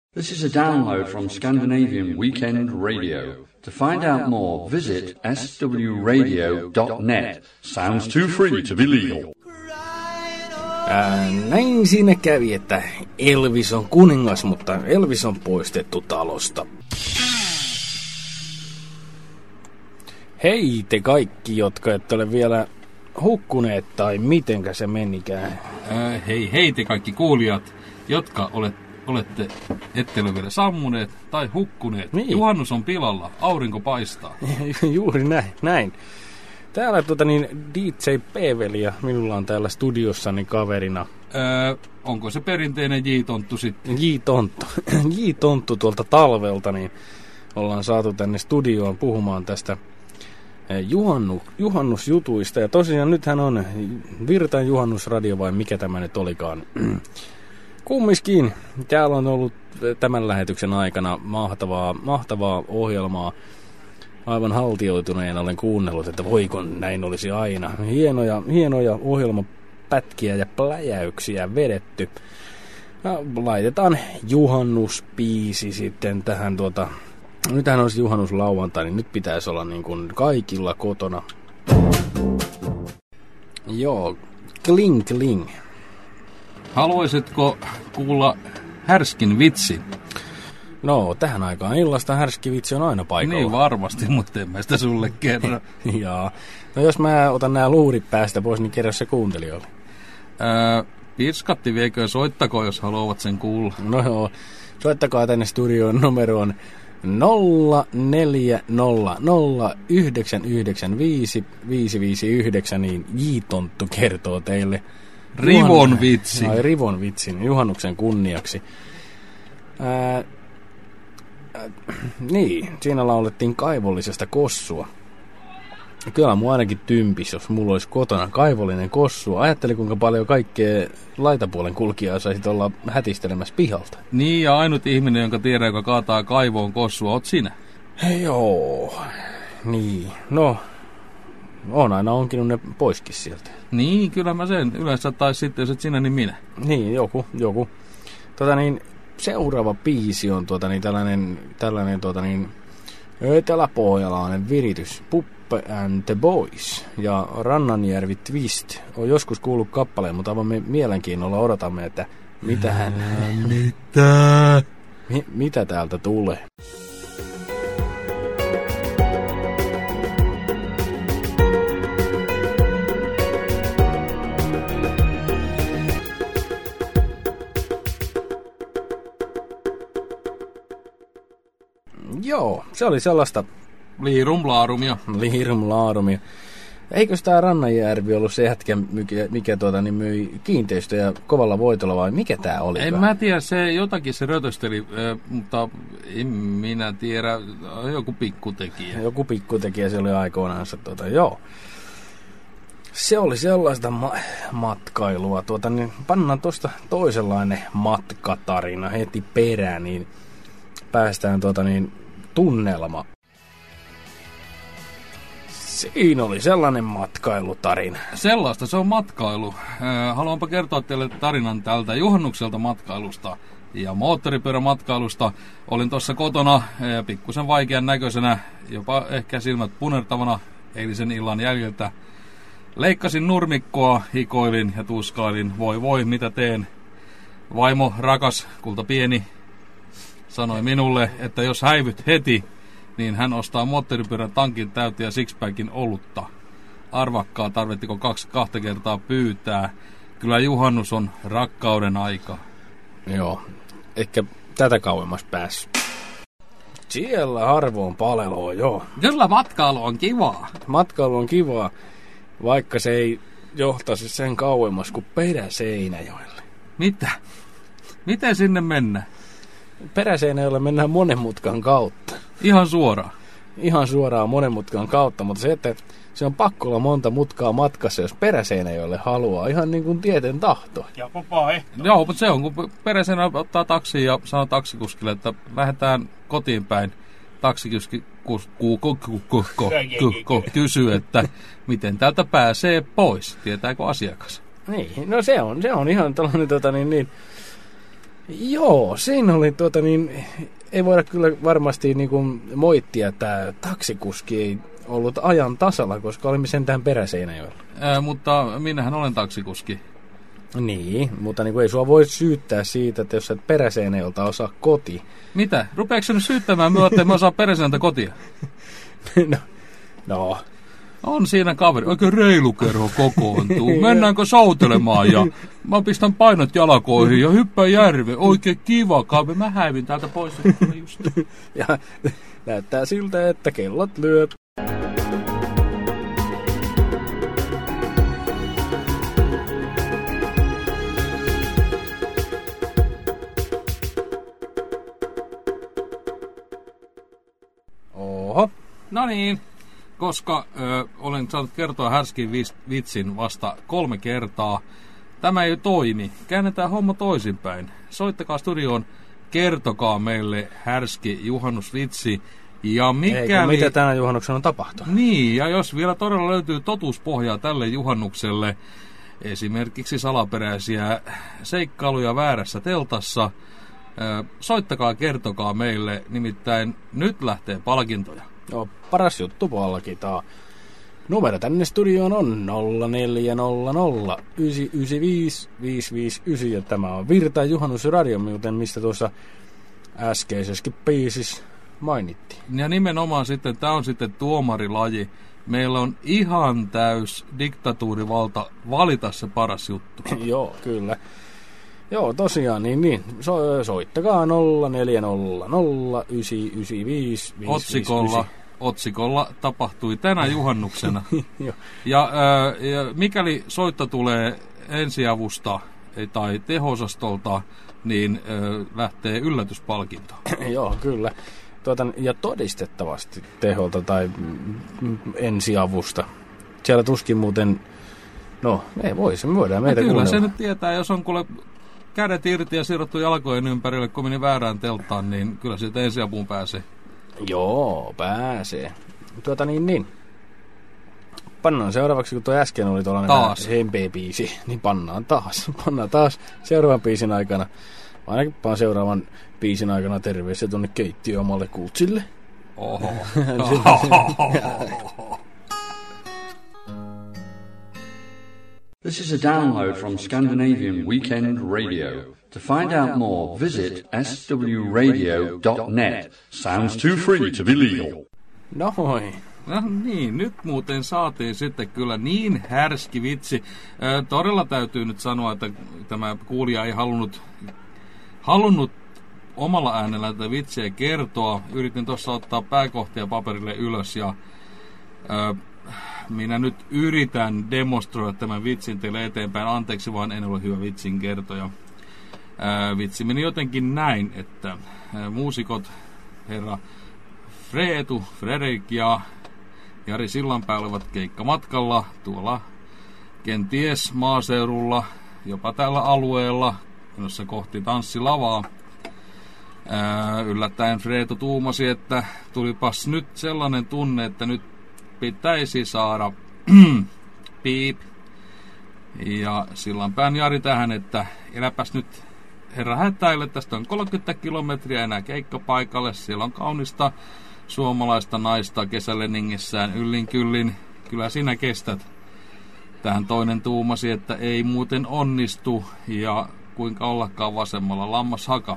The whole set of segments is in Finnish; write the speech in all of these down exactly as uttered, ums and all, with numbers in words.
This is a download from Scandinavian Weekend Radio. To find out more, visit s w radio dot net. Sounds too free to be legal. Ää, näin siinä kävi, että Elvis on kuningas, mutta Elvis on poistettu talosta. Hei te kaikki, jotka ette ole vielä hukkuneet, tai mitenkä se menikään. Ää, hei hei te kaikki kuulijat, jotka olet, olette, ette ole vielä sammuneet tai hukkuneet. Niin. Juhannus on pilalla, aurinko paistaa. Juuri näin, näin. Täällä tuota niin D J P-veli ja minulla on täällä studiossani kaverina. Öö, onko se perinteinen J-tonttu sitten? J-tonttu. J-tonttu tuolta talvelta, niin ollaan saatu tänne studioon puhumaan tästä juhannu, juhannusjutuista. Ja tosiaan nythän on Virtan juhannusradio vai mikä tämä nyt olikaan. Kumminkin, täällä on ollut tämän lähetyksen aikana mahtavaa, mahtavaa ohjelmaa. Aivan haltioituneena olen kuunnellut, että voiko näin olisi aina. Hienoja, hienoja ohjelmapätkiä ja pläjäyksiä vedetty. Ja laitetaan juhannuspiisi sitten tähän tuota... Nythän olisi juhannuslauantai, niin nyt pitäisi olla niin kuin kaikilla kotona. Joo, kling kling. Haluaisitko kuulla härskin vitsin? No, tähän aikaan illasta härski vitsi on aina paikalla. Niin varmasti, mutta en mä sitä sulle kerran. Jaa. No jos mä otan nämä luurit päästä pois, niin kerro se kuuntelijoille. Öö, Pirskatti viekö soittako, jos haluavat sen kuulla. No joo, soittakaa tänne studioon numeroon nolla neljä nolla nolla yhdeksän yhdeksän viisi viisi viisi yhdeksän, niin J-tonttu kertoo teille Rivon vitsi. Ai, Rivon vitsin juhannuksen kunniaksi. Ää, ää, niin, siinä laulettiin kaivollisesta kossua. Kyllä mua ainakin tympis, jos mulla olisi kotona kaivollinen kossu. Ajattelin, kuinka paljon kaikkea laitapuolen kulkijaa saisit olla hätistelemässä pihalta. Niin, ja ainut ihminen, jonka tiedä, joka kaataa kaivoon kossua, oot sinä. Hei, joo. Niin, no, on aina onkinut ne poiskin sieltä. Niin, kyllä mä sen. Yleensä tai sitten, jos et sinä, niin minä. Niin, joku, joku. Tota niin, seuraava biisi on tuota niin, tällainen, tällainen tuota niin, eteläpohjalainen viritys. Puppe and the Boys ja Rannanjärvi Twist. On joskus kuullut kappaleen, mutta aivan me mielenkiinnolla odotamme, että mitähän... Mitä? Mi- mitä täältä tulee? Joo, se oli sellaista... Liirumlaarumia. Liirumlaarumia. Eikös tää Rannanjärvi ollut se jätkä, mikä, mikä tuota, niin myi kiinteistöjä kovalla voitolla, vai mikä tää oli? En mä tiedä, se jotakin se rötösteli, äh, mutta en minä tiedä, joku pikkutekijä. Joku pikkutekijä se oli aikoinansa, tuota, joo. Se oli sellaista ma- matkailua, tuota, niin pannaan tuosta toisenlainen matkatarina heti perään, niin päästään tuota, niin, tunnelma. Siinä oli sellainen matkailutarina. Sellaista, se on matkailu. Haluanpa kertoa teille tarinan tältä juhannukselta matkailusta ja moottoripyörämatkailusta. Olin tuossa kotona pikkusen vaikean näköisenä, jopa ehkä silmät punertavana eilisen illan jäljiltä. Leikkasin nurmikkoa, hikoilin ja tuskailin. Voi voi, mitä teen? Vaimo, rakas, kulta pieni, sanoi minulle, että jos häivyt heti, niin hän ostaa moottoripyörän tankin täyteen ja sixpackin olutta. Arvakkaa, tarvittiko kaksi kahta kertaa pyytää. Kyllä juhannus on rakkauden aika. Joo, ehkä tätä kauemmas päässyt. Siellä harvoin paleloo, joo. Kyllä matkailu on kivaa. Matkailu on kivaa, vaikka se ei johtaisi sen kauemmas kuin Peräseinäjoelle. Mitä? Miten sinne mennään? Peräseinäjoelle mennään monen mutkan kautta. Ihan suoraan? Ihan suoraan monen mutkan kautta, mutta se, että se on pakko olla monta mutkaa matkassa, jos Peräseinäjoelle haluaa. Ihan niin kuin tieten tahto. Ja vapaaehto. Joo, mutta se on, kun Peräseinä ottaa taksiin ja sanoo taksikuskille, että lähdetään kotiin päin. Taksikuski kysyy, että miten täältä pääsee pois. Tietääkö asiakas? Niin, no se on, se on ihan tällainen tota niin, niin Joo, siinä oli tuota niin, ei voida kyllä varmasti niin kuin moittia, että taksikuski ei ollut ajan tasalla, koska olimme sentään Peräseinäjoella. Ää, mutta minähän olen taksikuski. Niin, mutta niin kuin ei sua voi syyttää siitä, että jos sä et Peräseinäjoelta osaa koti. Mitä? Rupeeko sä nyt syyttämään minua, että mä osaan Peräseinältä kotia? no, no. On siinä kaveri. Oikein reilukerho kokoontuu. Mennäänkö soutelemaan ja mä pistän painot jalkoihin ja hyppään järveen. Oikein kiva kaveri. Mä häivin täältä pois. Just. Ja näyttää siltä, että kellot lyö. Oho. No niin. Koska ö, olen saanut kertoa härskin vitsin vasta kolme kertaa. Tämä ei toimi. Käännetään homma toisinpäin. Soittakaa studioon, kertokaa meille härski juhannusvitsi. Ja mikäli... Eikö, mitä tänä juhannuksena on tapahtunut? Niin, ja jos vielä todella löytyy totuuspohjaa tälle juhannukselle, esimerkiksi salaperäisiä seikkailuja väärässä teltassa, ö, soittakaa, kertokaa meille. Nimittäin nyt lähtee palkintoja. Joo, paras juttu palkitaan. Numero tänne studioon on nolla neljä nolla nolla yhdeksän yhdeksän viisi viisi viisi yhdeksän ja tämä on Virta Juhannusradio, joten mistä tuossa äskeisessäkin biisissä mainittiin. Ja nimenomaan sitten, tämä on sitten tuomarilaji. Meillä on ihan täys diktatuurivalta valita se paras juttu. Joo, kyllä. Joo, tosiaan, niin, niin. So, soittakaa nolla neljä nolla nolla yhdeksän yhdeksän viisi viisi Otsikolla, otsikolla tapahtui tänä juhannuksena. ja, ää, ja mikäli soitto tulee ensiavusta tai teho-osastolta, niin ää, lähtee yllätyspalkinto. Joo, kyllä. Tuota, ja todistettavasti teholta tai ensiavusta. Siellä tuskin muuten... No, ei voi, se me voidaan meitä kyllä kuunnella. Se nyt tietää, jos on kuule kädet irti ja siirrottu jalkojen ympärille, kun meni väärään telttaan, niin kyllä siitä ensiapuun pääsee. Joo, pääsee. Tuota niin, niin. Pannaan seuraavaksi, kun tuo äsken oli tuollainen hempeä-biisi, niin pannaan taas. Pannaan taas seuraavan biisin aikana. Ainakin paan seuraavan biisin aikana terveisiä tuonne keittiöön omalle kultsille. Oho. This is a download from Scandinavian Weekend Radio. To find out more, visit s w radio dot net. Sounds too free to be legal. Noin. No niin, nyt muuten saatiin sitten kyllä niin härski vitsi. Ö, todella täytyy nyt sanoa, että tämä kuulija ei halunnut, halunnut omalla äänellä tätä vitsiä kertoa. Yritin tuossa ottaa pääkohtia paperille ylös ja... Ö, minä nyt yritän demonstroida tämän vitsin teille eteenpäin. Anteeksi vaan, en ole hyvä vitsin kertoja. Ää, vitsi meni jotenkin näin, että ää, muusikot herra Freetu, Fredrik ja Jari Sillanpää olivat keikkamatkalla tuolla kenties maaseudulla, jopa tällä alueella, jossa kohti tanssilavaa. Ää, yllättäen Freetu tuumasi, että tulipas nyt sellainen tunne, että nyt pitäisi saada piip. Ja Sillanpään Jari tähän, että eläpäs nyt herra hätäille, tästä on kolmekymmentä kilometriä enää keikkapaikalle. Siellä on kaunista suomalaista naista kesälenningissään yllin kyllin. Kyllä sinä kestät. Tähän toinen tuumasi, että ei muuten onnistu ja kuinka ollakaan vasemmalla lammas-haka.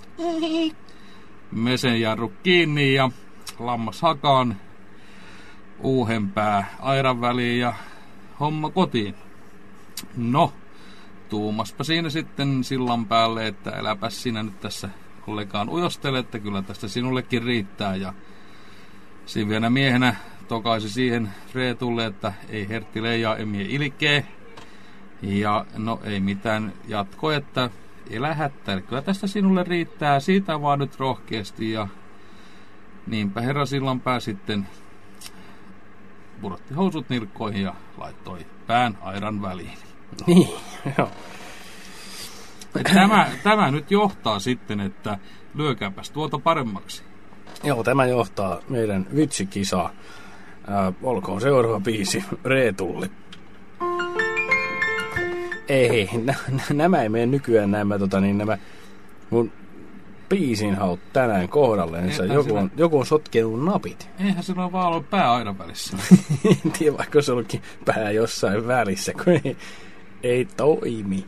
Mesen jarru kiinni ja lammas hakaan. Uuhenpää airan väliin ja homma kotiin. No, tuumaspa siinä sitten sillan päälle, että äläpäs sinä nyt tässä ollenkaan ujostele, että kyllä tästä sinullekin riittää. Ja siviänä miehenä tokaisi siihen Freetulle, että ei hertti leijaa emie ilkee. Ja no ei mitään, jatko, että elä hättäile, kyllä tästä sinulle riittää, siitä vaan nyt rohkeasti. Ja niinpä herra Sillanpää sitten pudotti housut nilkkoihin ja laittoi pään airan väliin. Niin, joo. Tämä, tämä nyt johtaa sitten, että lyökääpäs tuota paremmaksi. Joo, tämä johtaa meidän vitsikisaa. Ää, olkoon seuraava biisi Reetulle. Ei, nä, nämä ei mene nykyään nämä, tota, niin, nämä Mun biisin haut tänään kohdallensa. Joku on, joku on sotkenut napit. Eihän sillä ole vaan ollut pää aina välissä. En tiedä, vaikka se ollutkin pää jossain välissä, kun ei, ei toimi.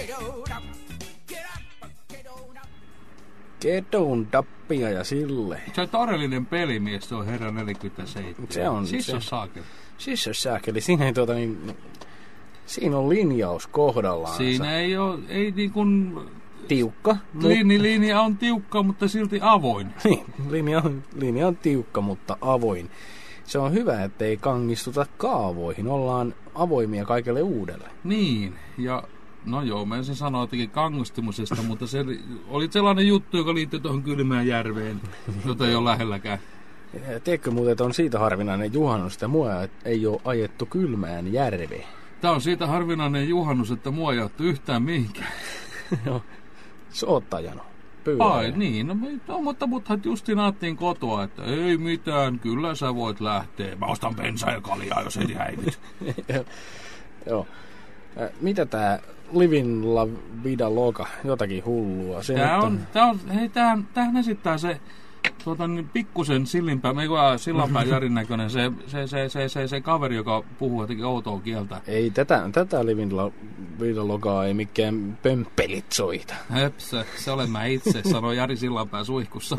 Kedon tappia ja sille. Se on todellinen pelimies, tuo herra neljäkymmentäseitsemän. Se on. Siis se on saakeli. Siis on saakeli. Siinä ei tuota niin... Siinä on linjaus kohdallaan. Siinä ei ole, ei niin kuin... Tiukka. Linja, linja on tiukka, mutta silti avoin. Niin, linja on, linja on tiukka, mutta avoin. Se on hyvä, ettei kangistuta kaavoihin. Ollaan avoimia kaikelle uudelle. Niin, ja no joo, mä en sen sanoa jotenkin kangustimusesta, mutta se oli sellainen juttu, joka liittyy tuohon Kylmään järveen, jota ei ole lähelläkään. Tiedätkö muuten, että on siitä harvinainen juhannus, että mua ei ole ajettu Kylmään järveen? Tämä on siitä harvinainen juhannus, että mua ei ajettu yhtään mihinkään. Joo, soottajana. Ai niin, no, no mutta muthan justiin aattiin kotoa, että ei mitään, kyllä sä voit lähteä. Mä ostan bensaa ja kaljaa, jos ei häivit. Joo. Mitä tää Living La Vida Loca, jotakin hullua? Se tää on, tää on, hei, tämähän, tämähän esittää se tuota, niin pikkusen sillinpää, me sillanpää Jarin näköinen, se, se, se, se, se, se kaveri, joka puhuu jotenkin outoa kieltä. Ei, tätä, tätä Living La Vida Locaa ei mikään pömppelit soita. Höpsö, se olen mä itse, sanoi Jari Sillanpää suihkussa.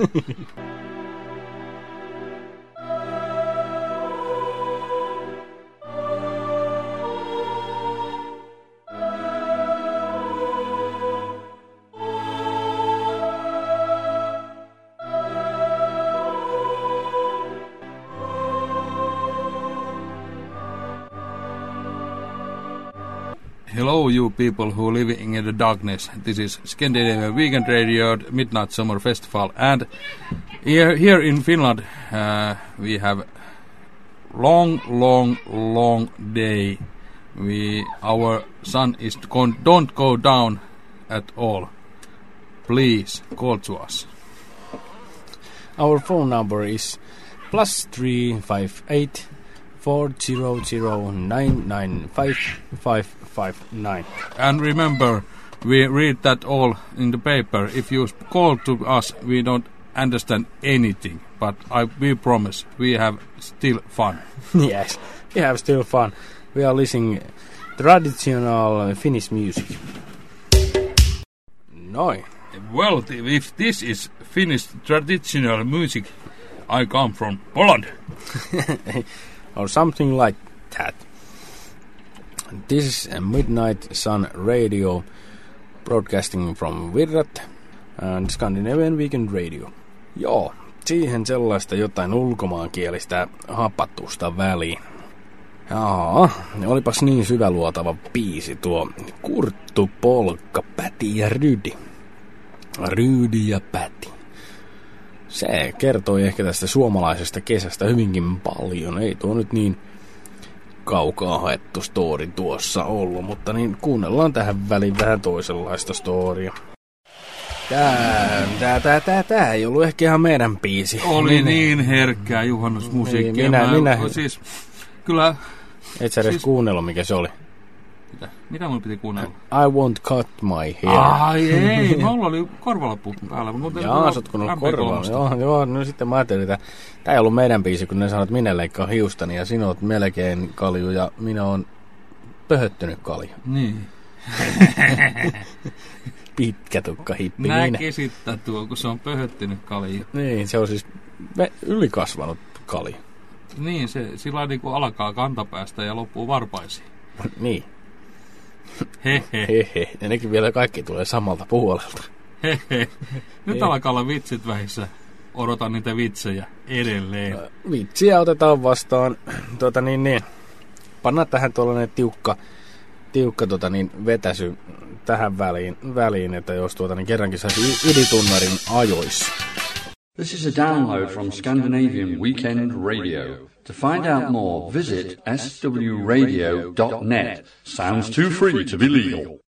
Hello, you people who living in the darkness. This is Scandinavian Weekend Radio, Midnight Summer Festival, and here, here in Finland uh, we have long, long, long day. We our sun is con- don't go down at all. Please call to us. Our phone number is plus three five eight four zero zero nine nine five five five nine. And remember, we read that all in the paper. If you call to us, we don't understand anything, but I we promise we have still fun. Yes, we have still fun. We are listening traditional Finnish music. Noin. Well, if this is Finnish traditional music, I come from Poland. Or something like that. This is a Midnight Sun Radio broadcasting from Virrat and Scandinavian Weekend Radio. Joo, siihen sellaista jotain ulkomaankielistä hapatusta väliin. Jaa, olipas niin syväluotava biisi tuo Kurttu, Polkka, Päti ja Rydi. Rydi ja Päti. Se kertoi ehkä tästä suomalaisesta kesästä hyvinkin paljon. Ei tuo nyt niin kaukaa haettu story tuossa ollut, mutta niin kuunnellaan tähän väliin vähän toisenlaista storia. Tää, tää, tää, tää, tää ei ollut ehkä ihan meidän biisi. Oli minä, niin herkkää juhannusmusiikkia. Niin, minä, mä, minä. Siis, kyllä. Et sä edes siis, kuunnellut, mikä se oli? Mitä? Mitä mun piti kuunnella? I won't cut my hair. Ai ei, mulla oli korvalappu päällä. Jaa, sä oot kuunnellut korvalla. Joo, joo, no sitten mä ajattelin, että tää ei ollut meidän biisi, kun ne sanoo, että minä leikkaan hiustani ja sinä oot melkein kalju ja minä oon pöhöttynyt kalju. Niin. Pitkä tukka hippi. Nää kesittää tuo, kun se on pöhöttynyt kalju. Niin, se on siis ylikasvanut kalju. Niin, se sillä niin kuin alkaa kantapäästä ja loppuu varpaisiin. Niin. Hehe. Hehe. Ja nekin vielä kaikki tulee samalta puolelta. Hehe. Nyt He. alkaa olla vitsit vähissä. Odotan niitä vitsejä edelleen. Vitsiä otetaan vastaan. Tuota niin, niin. Panna tähän tuollainen tiukka, tiukka tota niin, vetäsy tähän väliin, väliin, että jos tuota niin kerrankin saisi ydintunnarin ajoissa. This is a download from Scandinavian Weekend Radio. To find out more, visit s w radio dot net. Sounds too free to be legal.